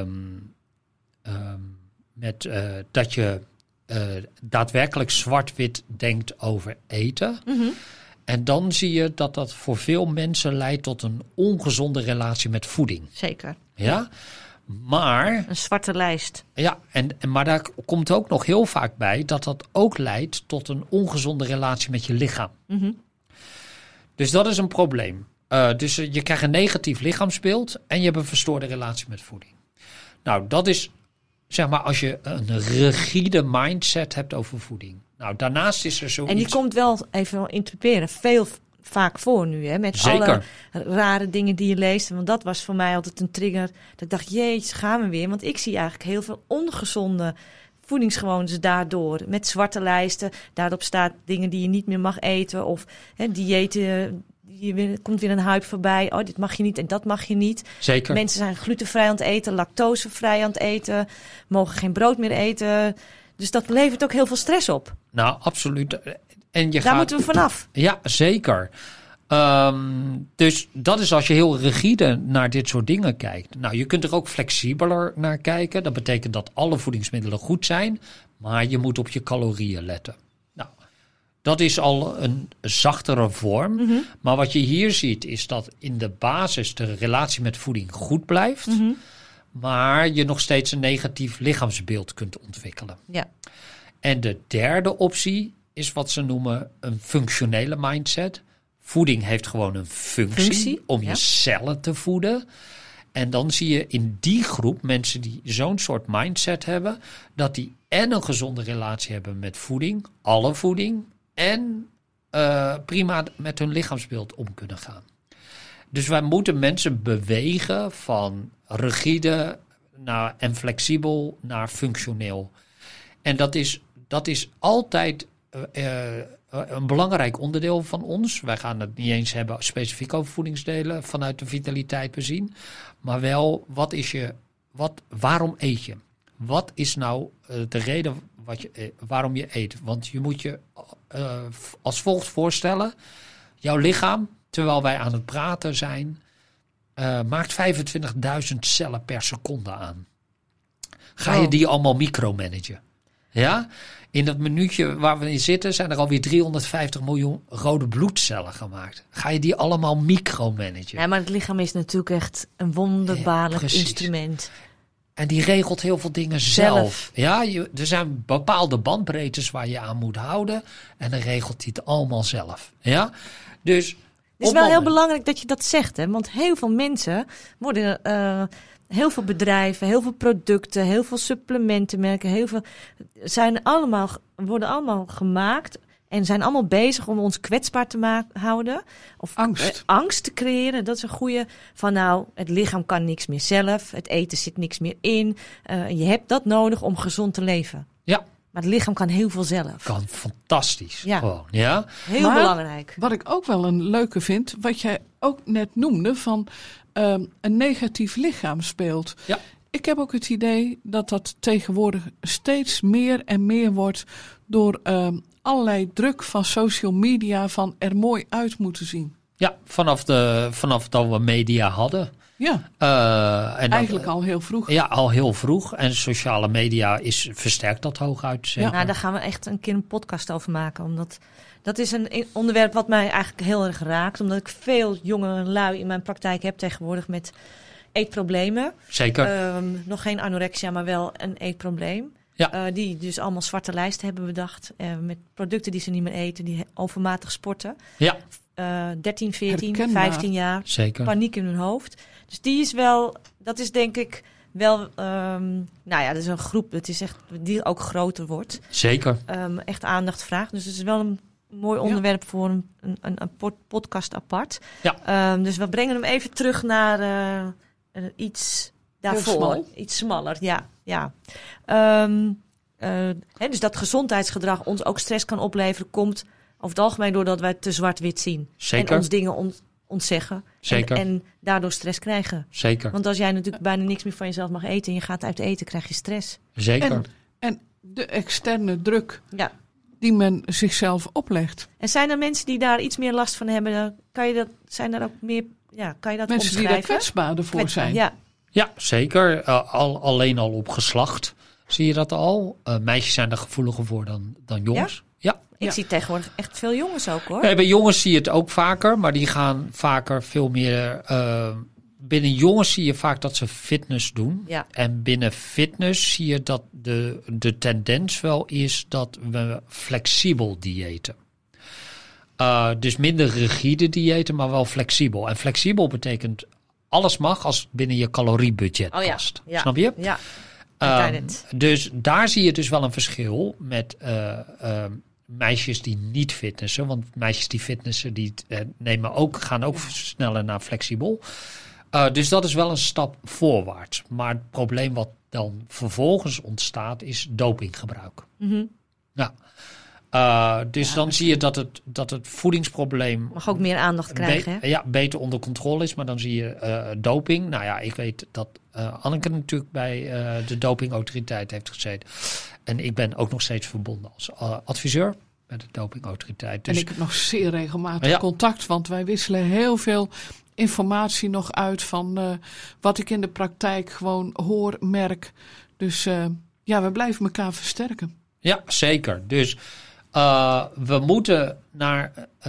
Speaker 3: dat je daadwerkelijk zwart-wit denkt over eten. Mm-hmm. En dan zie je dat voor veel mensen leidt tot een ongezonde relatie met voeding.
Speaker 1: Zeker.
Speaker 3: Ja? Maar...
Speaker 1: Een zwarte lijst.
Speaker 3: Ja, maar daar komt ook nog heel vaak bij dat ook leidt tot een ongezonde relatie met je lichaam. Mm-hmm. Dus dat is een probleem. Dus je krijgt een negatief lichaamsbeeld en je hebt een verstoorde relatie met voeding. Nou, dat is als je een rigide mindset hebt over voeding. Nou, daarnaast is er zoiets... En
Speaker 1: die komt wel, even interpreteren, vaak voor nu, hè? Met
Speaker 3: Zeker.
Speaker 1: Alle rare dingen die je leest. Want dat was voor mij altijd een trigger. Dat ik dacht, jeetje, gaan we weer. Want ik zie eigenlijk heel veel ongezonde voedingsgewoontes daardoor. Met zwarte lijsten. Daarop staat dingen die je niet meer mag eten. Of diëten... komt weer een hype voorbij. Oh, dit mag je niet en dat mag je niet.
Speaker 3: Zeker.
Speaker 1: Mensen zijn glutenvrij aan het eten, lactosevrij aan het eten, mogen geen brood meer eten. Dus dat levert ook heel veel stress op.
Speaker 3: Nou, absoluut. En
Speaker 1: daar moeten we vanaf.
Speaker 3: Ja, zeker. Dus dat is als je heel rigide naar dit soort dingen kijkt. Nou, je kunt er ook flexibeler naar kijken. Dat betekent dat alle voedingsmiddelen goed zijn, maar je moet op je calorieën letten. Nou, dat is al een zachtere vorm. Mm-hmm. Maar wat je hier ziet is dat in de basis de relatie met voeding goed blijft. Mm-hmm. Maar je nog steeds een negatief lichaamsbeeld kunt ontwikkelen.
Speaker 1: Ja.
Speaker 3: En de derde optie is wat ze noemen een functionele mindset. Voeding heeft gewoon een functie om je cellen te voeden. En dan zie je in die groep mensen die zo'n soort mindset hebben, dat die en een gezonde relatie hebben met voeding, alle voeding, en prima met hun lichaamsbeeld om kunnen gaan. Dus wij moeten mensen bewegen van rigide en flexibel naar functioneel. En dat is altijd een belangrijk onderdeel van ons. Wij gaan het niet eens hebben specifiek over voedingsdelen vanuit de vitaliteit bezien. Maar wel, waarom eet je? Wat is nou de reden waarom je eet? Want je moet je als volgt voorstellen. Jouw lichaam, terwijl wij aan het praten zijn, maakt 25.000 cellen per seconde aan. Ga je die allemaal micromanagen? Ja? In dat minuutje waar we in zitten zijn er alweer 350 miljoen rode bloedcellen gemaakt. Ga je die allemaal micromanagen?
Speaker 1: Ja, maar het lichaam is natuurlijk echt een wonderbaarlijk instrument.
Speaker 3: En die regelt heel veel dingen zelf. Ja, er zijn bepaalde bandbreedtes waar je aan moet houden. En dan regelt hij het allemaal zelf. Ja? Dus
Speaker 1: het is wel heel belangrijk dat je dat zegt. Hè? Want heel veel mensen worden... heel veel bedrijven, heel veel producten, heel veel supplementenmerken, worden allemaal gemaakt en zijn allemaal bezig om ons kwetsbaar te houden. Of angst te creëren. Dat is een goede van het lichaam kan niks meer zelf, het eten zit niks meer in. Je hebt dat nodig om gezond te leven.
Speaker 3: Ja.
Speaker 1: Maar het lichaam kan heel veel zelf.
Speaker 3: Kan fantastisch.
Speaker 1: Ja.
Speaker 3: Gewoon, ja?
Speaker 1: Heel belangrijk.
Speaker 2: Wat ik ook wel een leuke vind, wat jij ook net noemde van een negatief lichaam speelt.
Speaker 3: Ja.
Speaker 2: Ik heb ook het idee dat dat tegenwoordig steeds meer en meer wordt door allerlei druk van social media van er mooi uit moeten zien.
Speaker 3: Ja, vanaf dat we media hadden.
Speaker 2: Ja,
Speaker 3: en
Speaker 2: eigenlijk al heel vroeg.
Speaker 3: Ja, al heel vroeg. En sociale media versterkt dat hooguit. Zeker.
Speaker 1: Ja, daar gaan we echt een keer een podcast over maken. Omdat dat is een onderwerp wat mij eigenlijk heel erg raakt. Omdat ik veel jonge lui in mijn praktijk heb tegenwoordig met eetproblemen.
Speaker 3: Zeker.
Speaker 1: Nog geen anorexia, maar wel een eetprobleem.
Speaker 3: Ja.
Speaker 1: Die dus allemaal zwarte lijsten hebben bedacht. Met producten die ze niet meer eten, die overmatig sporten.
Speaker 3: Ja.
Speaker 1: 13, 14,
Speaker 2: Herkenbaar.
Speaker 1: 15 jaar.
Speaker 3: Zeker.
Speaker 1: Paniek in hun hoofd. Dus die is wel, dat is denk ik wel, dat is een groep, het is echt, die ook groter wordt.
Speaker 3: Zeker.
Speaker 1: Echt aandacht vraagt. Dus het is wel een mooi onderwerp voor een podcast apart.
Speaker 3: Ja.
Speaker 1: Dus we brengen hem even terug naar iets daarvoor. Iets smaller, ja. Dus dat gezondheidsgedrag ons ook stress kan opleveren, komt over het algemeen doordat wij te zwart-wit zien.
Speaker 3: Zeker.
Speaker 1: En ons dingen ontzeggen.
Speaker 3: Zeker.
Speaker 1: En daardoor stress krijgen.
Speaker 3: Zeker.
Speaker 1: Want als jij natuurlijk bijna niks meer van jezelf mag eten en je gaat uit eten, krijg je stress.
Speaker 3: Zeker.
Speaker 2: En de externe druk
Speaker 1: Ja.
Speaker 2: die men zichzelf oplegt.
Speaker 1: En zijn er mensen die daar iets meer last van hebben? Kan je dat
Speaker 2: Mensen
Speaker 1: omschrijven?
Speaker 2: die daar kwetsbaar voor zijn.
Speaker 1: Ja.
Speaker 3: Ja, zeker. Alleen al op geslacht zie je dat al. Meisjes zijn er gevoeliger voor dan jongens. Ja.
Speaker 1: Ik zie tegenwoordig echt veel jongens ook, hoor.
Speaker 3: Bij jongens zie je het ook vaker, maar die gaan vaker veel meer. Binnen jongens zie je vaak dat ze fitness doen.
Speaker 1: Ja.
Speaker 3: En binnen fitness zie je dat de tendens wel is dat we flexibel diëten. Dus minder rigide diëten, maar wel flexibel. En flexibel betekent alles mag als het binnen je caloriebudget past.
Speaker 1: Ja.
Speaker 3: Snap je?
Speaker 1: Ja.
Speaker 3: Dus daar zie je dus wel een verschil met meisjes die niet fitnessen. Want meisjes die fitnessen, die gaan ook sneller naar flexibel. Dus dat is wel een stap voorwaarts. Maar het probleem wat dan vervolgens ontstaat is dopinggebruik.
Speaker 1: Mm-hmm.
Speaker 3: Dus dan zie je dat het voedingsprobleem
Speaker 1: Mag ook meer aandacht krijgen, hè?
Speaker 3: beter onder controle is. Maar dan zie je doping. Nou ja, ik weet dat Anneke natuurlijk bij de dopingautoriteit heeft gezeten. En ik ben ook nog steeds verbonden als adviseur bij de dopingautoriteit. Dus,
Speaker 2: en ik heb nog zeer regelmatig contact. Want wij wisselen heel veel informatie nog uit van wat ik in de praktijk gewoon hoor, merk. Dus we blijven elkaar versterken.
Speaker 3: Ja, zeker. Dus we moeten naar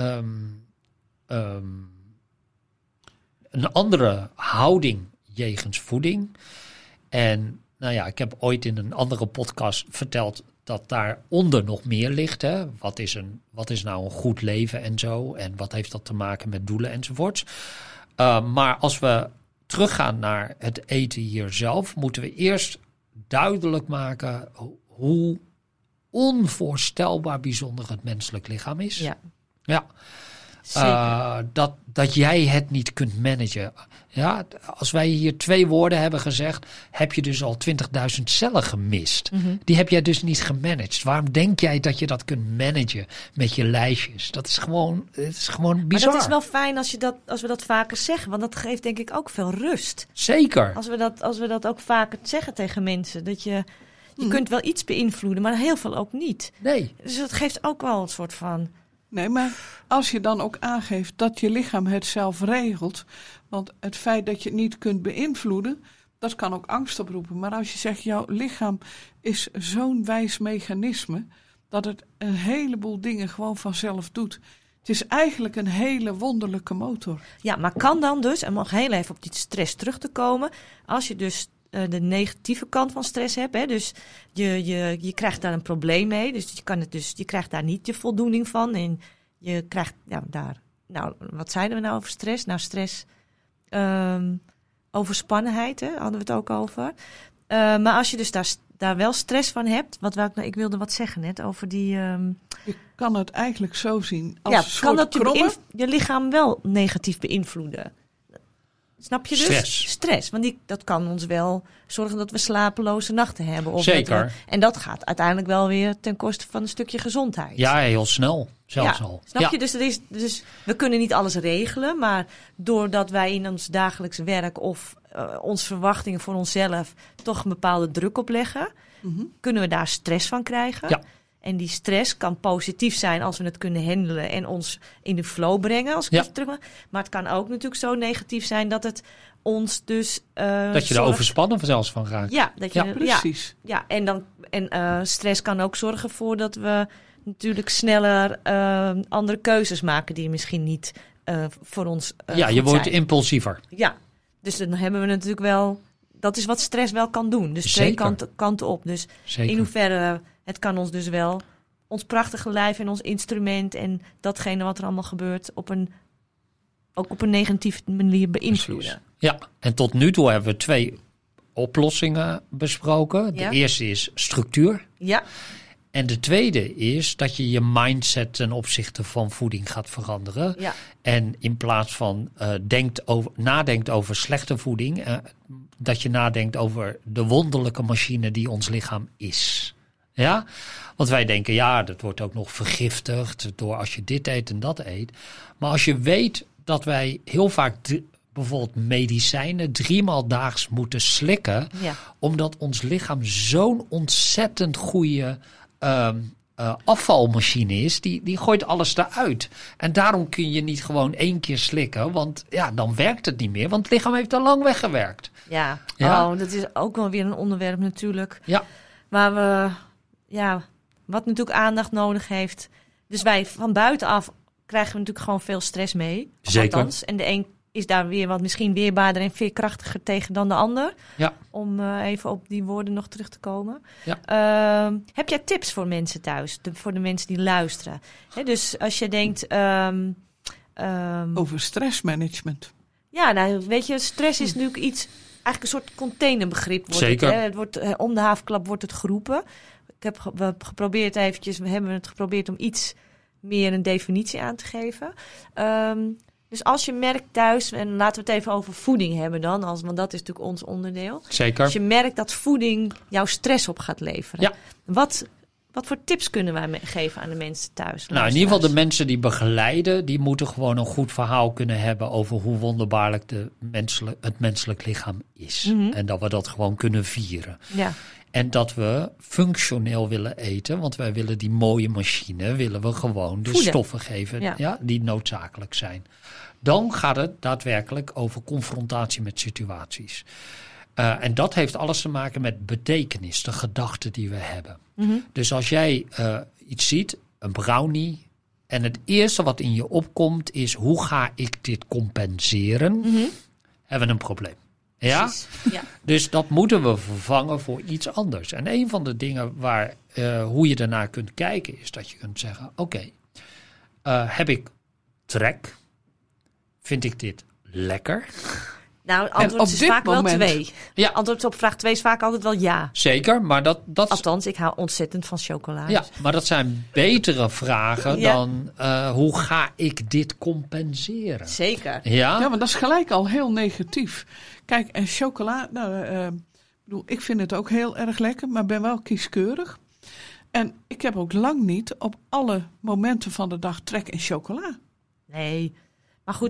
Speaker 3: een andere houding jegens voeding. En ik heb ooit in een andere podcast verteld dat daaronder nog meer ligt. Hè? Wat is nou een goed leven en zo? En wat heeft dat te maken met doelen enzovoorts? Maar als we teruggaan naar het eten hier zelf, moeten we eerst duidelijk maken hoe onvoorstelbaar bijzonder het menselijk lichaam is. Ja. Dat jij het niet kunt managen. Ja, als wij hier 2 woorden hebben gezegd, heb je dus al 20.000 cellen gemist. Mm-hmm. Die heb jij dus niet gemanaged. Waarom denk jij dat je dat kunt managen met je lijstjes? Dat is gewoon bizar.
Speaker 1: Maar dat is wel fijn als we dat vaker zeggen. Want dat geeft denk ik ook veel rust.
Speaker 3: Zeker.
Speaker 1: Als we dat ook vaker zeggen tegen mensen. Dat je kunt wel iets beïnvloeden, maar heel veel ook niet.
Speaker 3: Nee.
Speaker 1: Dus dat geeft ook wel een soort van...
Speaker 2: Nee, maar als je dan ook aangeeft dat je lichaam het zelf regelt. Want het feit dat je het niet kunt beïnvloeden, dat kan ook angst oproepen. Maar als je zegt, jouw lichaam is zo'n wijs mechanisme, dat het een heleboel dingen gewoon vanzelf doet. Het is eigenlijk een hele wonderlijke motor.
Speaker 1: Ja, maar kan dan dus, en nog heel even op die stress terug te komen, als je dus de negatieve kant van stress hebt, hè, dus je krijgt daar een probleem mee, dus je krijgt daar niet je voldoening van en je krijgt wat zeiden we nou over stress? Nou, stress, overspannenheid, hè, hadden we het ook over. Maar als je dus daar wel stress van hebt, ik wilde wat zeggen net over die...
Speaker 2: Je kan het eigenlijk zo zien als een soort
Speaker 1: kan dat
Speaker 2: krommen.
Speaker 1: je lichaam wel negatief beïnvloeden? Snap je dus? Stress. Want dat kan ons wel zorgen dat we slapeloze nachten hebben. Of
Speaker 3: zeker.
Speaker 1: En dat gaat uiteindelijk wel weer ten koste van een stukje gezondheid.
Speaker 3: Ja, heel snel. Zelfs al.
Speaker 1: Snap je? Dus we kunnen niet alles regelen. Maar doordat wij in ons dagelijks werk of onze verwachtingen voor onszelf toch een bepaalde druk opleggen, kunnen we daar stress van krijgen.
Speaker 3: Ja.
Speaker 1: En die stress kan positief zijn als we het kunnen handelen en ons in de flow brengen. Als ik even terug ben. Maar het kan ook natuurlijk zo negatief zijn dat het ons dus...
Speaker 3: dat je er overspannen zelfs van raakt.
Speaker 1: Ja,
Speaker 2: precies.
Speaker 1: Ja, en stress kan ook zorgen voor dat we natuurlijk sneller andere keuzes maken die misschien niet voor ons
Speaker 3: je wordt impulsiever.
Speaker 1: Ja, dus dan hebben we natuurlijk wel... Dat is wat stress wel kan doen. Dus twee kanten op. Dus zeker. In hoeverre... Het kan ons dus wel, ons prachtige lijf en ons instrument en datgene wat er allemaal gebeurt, ook op een negatieve manier beïnvloeden.
Speaker 3: Precies. Ja, en tot nu toe hebben we 2 oplossingen besproken. De eerste is structuur. Ja. En de tweede is dat je je mindset ten opzichte van voeding gaat veranderen. Ja. En in plaats van nadenkt over slechte voeding, dat je nadenkt over de wonderlijke machine die ons lichaam is. Ja, want wij denken, dat wordt ook nog vergiftigd door als je dit eet en dat eet. Maar als je weet dat wij heel vaak bijvoorbeeld medicijnen 3 maal daags moeten slikken, omdat ons lichaam zo'n ontzettend goede afvalmachine is, die gooit alles eruit. En daarom kun je niet gewoon 1 keer slikken, want dan werkt het niet meer, want het lichaam heeft al lang weggewerkt.
Speaker 1: Ja. Dat is ook wel weer een onderwerp natuurlijk. Ja. Waar we... wat natuurlijk aandacht nodig heeft. Dus wij van buitenaf krijgen we natuurlijk gewoon veel stress mee.
Speaker 3: Zeker.
Speaker 1: Althans. En de een is daar weer wat misschien weerbaarder en veerkrachtiger tegen dan de ander. Ja. Om even op die woorden nog terug te komen. Ja. Heb jij tips voor mensen thuis? Voor de mensen die luisteren? Dus als je denkt...
Speaker 2: over stressmanagement.
Speaker 1: Ja, nou weet je, stress is natuurlijk iets... Eigenlijk een soort containerbegrip.
Speaker 3: Zeker.
Speaker 1: Het wordt, om de havenklap wordt het geroepen. We hebben het geprobeerd om iets meer een definitie aan te geven. Dus als je merkt thuis, en laten we het even over voeding hebben dan, want dat is natuurlijk ons onderdeel.
Speaker 3: Zeker.
Speaker 1: Als je merkt dat voeding jouw stress op gaat leveren. Ja. Wat voor tips kunnen wij geven aan de mensen thuis?
Speaker 3: Nou, in ieder geval de mensen die begeleiden, die moeten gewoon een goed verhaal kunnen hebben over hoe wonderbaarlijk het menselijk lichaam is. Mm-hmm. En dat we dat gewoon kunnen vieren. Ja. En dat we functioneel willen eten, want wij willen die mooie machine, willen we gewoon de stoffen geven die noodzakelijk zijn. Dan gaat het daadwerkelijk over confrontatie met situaties. En dat heeft alles te maken met betekenis, de gedachten die we hebben. Mm-hmm. Dus als jij iets ziet, een brownie, en het eerste wat in je opkomt is, hoe ga ik dit compenseren? Mm-hmm. Hebben we een probleem. Ja?
Speaker 1: Precies. Ja.
Speaker 3: Dus dat moeten we vervangen voor iets anders. En een van de dingen hoe je daarnaar kunt kijken is dat je kunt zeggen, oké, heb ik trek? Vind ik dit lekker?
Speaker 1: Nou, antwoord is vaak wel 2.
Speaker 3: Ja.
Speaker 1: Antwoord op vraag 2 is vaak altijd wel ja.
Speaker 3: Zeker, maar dat
Speaker 1: Althans, ik hou ontzettend van chocola.
Speaker 3: Ja, maar dat zijn betere vragen dan hoe ga ik dit compenseren?
Speaker 1: Zeker.
Speaker 3: Ja,
Speaker 2: Ja, maar dat is gelijk al heel negatief. Kijk, en chocola, ik vind het ook heel erg lekker, maar ben wel kieskeurig. En ik heb ook lang niet op alle momenten van de dag trek in chocola.
Speaker 1: Nee. Maar goed,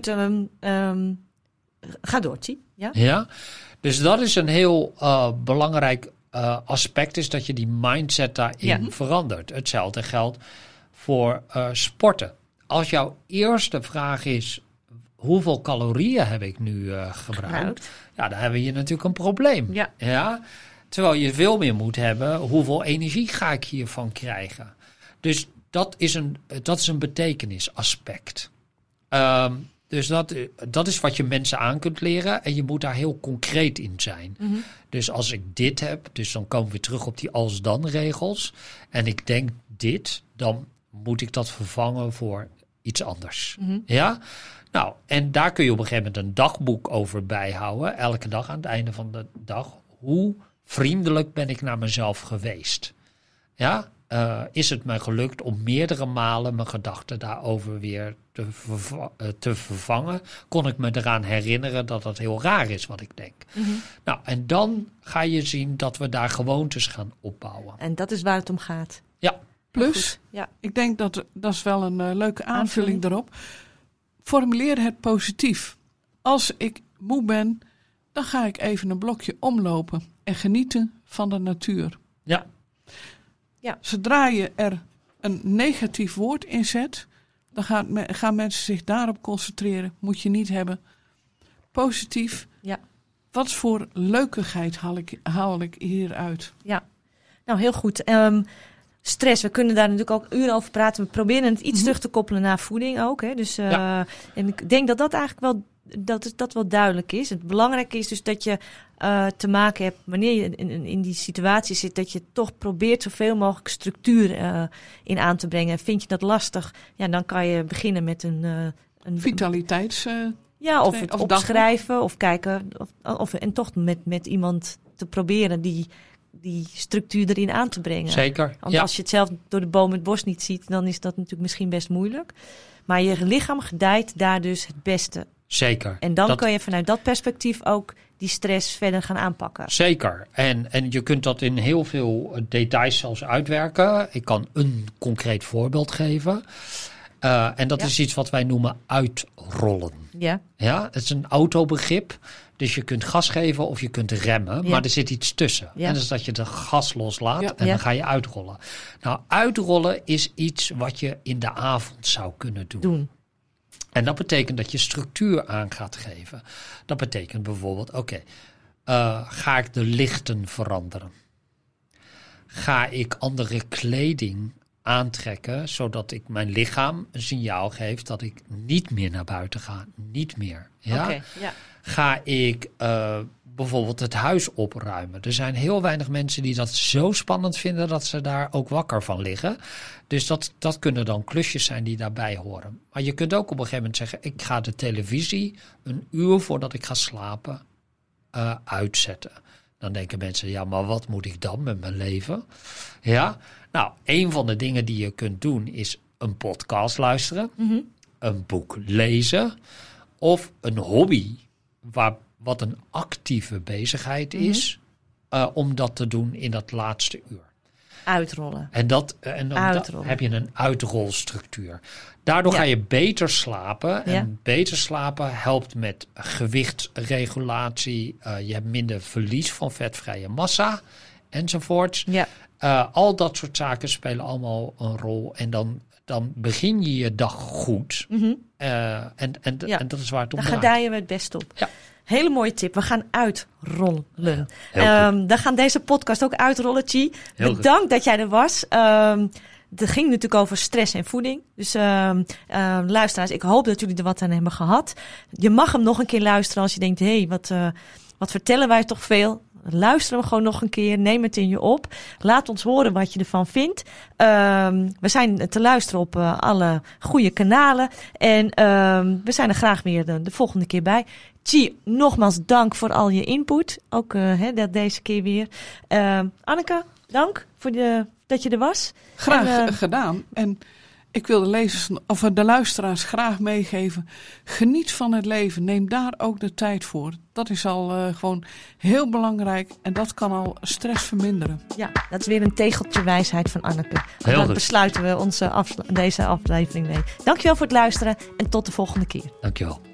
Speaker 1: ga door, Tie. Ja?
Speaker 3: Ja, dus dat is een heel belangrijk aspect, is dat je die mindset daarin verandert. Hetzelfde geldt voor sporten. Als jouw eerste vraag is, hoeveel calorieën heb ik nu gebruikt? Ja, dan hebben we hier natuurlijk een probleem. Ja? Terwijl je veel meer moet hebben, hoeveel energie ga ik hiervan krijgen? Dus dat is een betekenisaspect. Dus dat is wat je mensen aan kunt leren en je moet daar heel concreet in zijn. Mm-hmm. Dus als ik dit heb, dus dan komen we terug op die als-dan regels. En ik denk dit, dan moet ik dat vervangen voor iets anders. Mm-hmm. Ja? Nou, en daar kun je op een gegeven moment een dagboek over bijhouden. Elke dag aan het einde van de dag. Hoe vriendelijk ben ik naar mezelf geweest? Ja? Is het mij gelukt om meerdere malen mijn gedachten daarover weer te vervangen? Kon ik me eraan herinneren dat dat heel raar is wat ik denk? Mm-hmm. Nou, en dan ga je zien dat we daar gewoontes gaan opbouwen.
Speaker 1: En dat is waar het om gaat.
Speaker 3: Ja.
Speaker 2: Plus, ik denk dat is wel een leuke aanvulling erop. Formuleer het positief. Als ik moe ben, dan ga ik even een blokje omlopen en genieten van de natuur.
Speaker 3: Ja.
Speaker 2: Ja. Zodra je er een negatief woord in zet, dan gaan mensen zich daarop concentreren. Moet je niet hebben. Positief.
Speaker 1: Ja.
Speaker 2: Wat voor leukigheid haal ik hieruit?
Speaker 1: Ja, nou heel goed. Stress, we kunnen daar natuurlijk ook uren over praten. We proberen het iets terug te koppelen naar voeding ook. Hè. Dus, en ik denk dat eigenlijk wel, dat wel duidelijk is. Het belangrijke is dus dat je te maken hebt, wanneer je in die situatie zit, dat je toch probeert zoveel mogelijk structuur in aan te brengen. Vind je dat lastig? Ja, dan kan je beginnen met een
Speaker 2: vitaliteits...
Speaker 1: of het opschrijven of kijken. En toch met iemand te proberen die structuur erin aan te brengen.
Speaker 3: Zeker.
Speaker 1: Want als je het zelf door de boom het bos niet ziet, dan is dat natuurlijk misschien best moeilijk. Maar je lichaam gedijt daar dus het beste.
Speaker 3: Zeker.
Speaker 1: En dan kan je vanuit dat perspectief ook die stress verder gaan aanpakken.
Speaker 3: Zeker. En je kunt dat in heel veel details zelfs uitwerken. Ik kan een concreet voorbeeld geven. En dat is iets wat wij noemen uitrollen.
Speaker 1: Ja.
Speaker 3: Ja, het is een autobegrip. Dus je kunt gas geven of je kunt remmen. Maar er zit iets tussen.
Speaker 1: Ja.
Speaker 3: En dat is dat je de gas loslaat en dan ga je uitrollen. Nou, uitrollen is iets wat je in de avond zou kunnen doen. En dat betekent dat je structuur aan gaat geven. Dat betekent bijvoorbeeld, ga ik de lichten veranderen? Ga ik andere kleding aantrekken, zodat ik mijn lichaam een signaal geef dat ik niet meer naar buiten ga? Niet meer. Ja? Ga ik bijvoorbeeld het huis opruimen? Er zijn heel weinig mensen die dat zo spannend vinden dat ze daar ook wakker van liggen. Dus dat kunnen dan klusjes zijn die daarbij horen. Maar je kunt ook op een gegeven moment zeggen, ik ga de televisie een uur voordat ik ga slapen uitzetten. Dan denken mensen, ja, maar wat moet ik dan met mijn leven? Ja, nou, een van de dingen die je kunt doen is een podcast luisteren, een boek lezen of een hobby wat een actieve bezigheid is, om dat te doen in dat laatste uur.
Speaker 1: Uitrollen.
Speaker 3: En dan heb je een uitrolstructuur. Daardoor ga je beter slapen. En beter slapen helpt met gewichtsregulatie. Je hebt minder verlies van vetvrije massa enzovoorts. Ja. Al dat soort zaken spelen allemaal een rol. En dan begin je je dag goed. En dat is waar het om draait.
Speaker 1: Daar gedijen we het best op. Ja. Hele mooie tip. We gaan uitrollen.
Speaker 3: Ja,
Speaker 1: we gaan deze podcast ook uitrollen, Chi. Bedankt dat jij er was. Het ging natuurlijk over stress en voeding. Dus luisteraars, ik hoop dat jullie er wat aan hebben gehad. Je mag hem nog een keer luisteren als je denkt, wat vertellen wij toch veel? Luister hem gewoon nog een keer. Neem het in je op. Laat ons horen wat je ervan vindt. We zijn te luisteren op alle goede kanalen. En we zijn er graag weer de volgende keer bij. Chi, nogmaals dank voor al je input. Ook deze keer weer. Anneke, dank voor dat je er was.
Speaker 2: Graag gedaan. En ik wil de luisteraars graag meegeven. Geniet van het leven. Neem daar ook de tijd voor. Dat is al gewoon heel belangrijk. En dat kan al stress verminderen.
Speaker 1: Ja, dat is weer een tegeltje wijsheid van Anneke. En dan besluiten we deze aflevering mee. Dankjewel voor het luisteren en tot de volgende keer.
Speaker 3: Dankjewel.